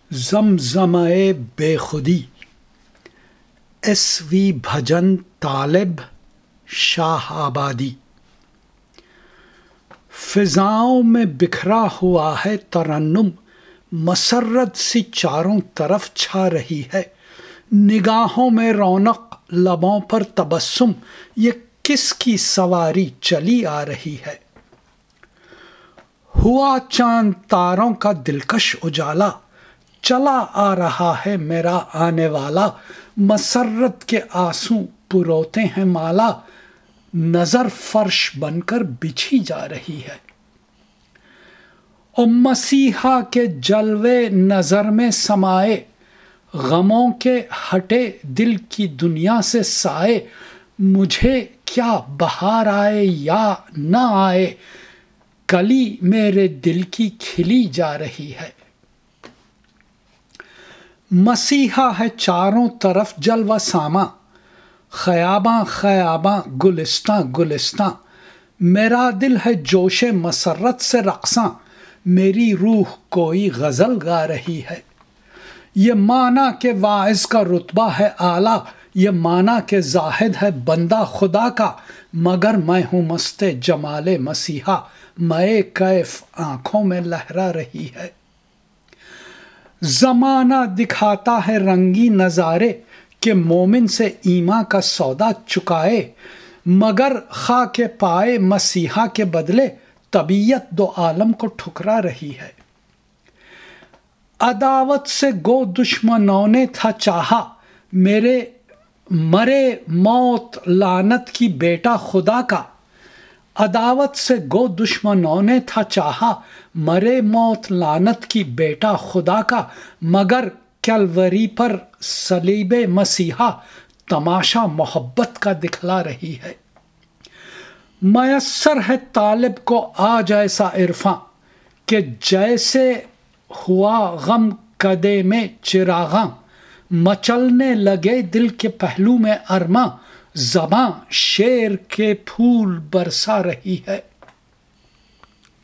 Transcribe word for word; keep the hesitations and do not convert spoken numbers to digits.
زمزمۂ بے خودی، ایس وی بھجن طالب شاہ آبادی۔ فضاؤں میں بکھرا ہوا ہے ترنم، مسرت سی چاروں طرف چھا رہی ہے۔ نگاہوں میں رونق، لبوں پر تبسم، یہ کس کی سواری چلی آ رہی ہے۔ ہوا چاند تاروں کا دلکش اجالا، چلا آ رہا ہے میرا آنے والا۔ مسرت کے آنسو پروتے ہیں مالا، نظر فرش بن کر بچھی جا رہی ہے۔ او مسیحا کے جلوے نظر میں سمائے، غموں کے ہٹے دل کی دنیا سے سائے۔ مجھے کیا بہار آئے یا نہ آئے، کلی میرے دل کی کھلی جا رہی ہے۔ مسیحا ہے چاروں طرف جلوہ ساماں، خیاباں خیاباں گلستاں گلستاں۔ میرا دل ہے جوش مسرت سے رقصاں، میری روح کوئی غزل گا رہی ہے۔ یہ مانا کہ واعظ کا رتبہ ہے اعلیٰ، یہ مانا کہ زاہد ہے بندہ خدا کا، مگر میں ہوں مست جمال مسیحا، مئے کیف آنکھوں میں لہرا رہی ہے۔ زمانہ دکھاتا ہے رنگی نظارے، کہ مومن سے ایمان کا سودا چکائے، مگر خاک پائے مسیحا کے بدلے طبیعت دو عالم کو ٹھکرا رہی ہے۔ عداوت سے گو دشمنوں نے تھا چاہا، میرے مرے موت لعنت کی بیٹا خدا کا۔ عداوت سے گو دشمنوں نے تھا چاہا، مرے موت لعنت کی بیٹا خدا کا، مگر کیلوری پر صلیب مسیحا تماشا محبت کا دکھلا رہی ہے۔ میسر ہے طالب کو آج ایسا عرفاں، کہ جیسے ہوا غم کدے میں چراغاں، مچلنے لگے دل کے پہلو میں ارماں، زباں شعر کے پھول برسا رہی ہے۔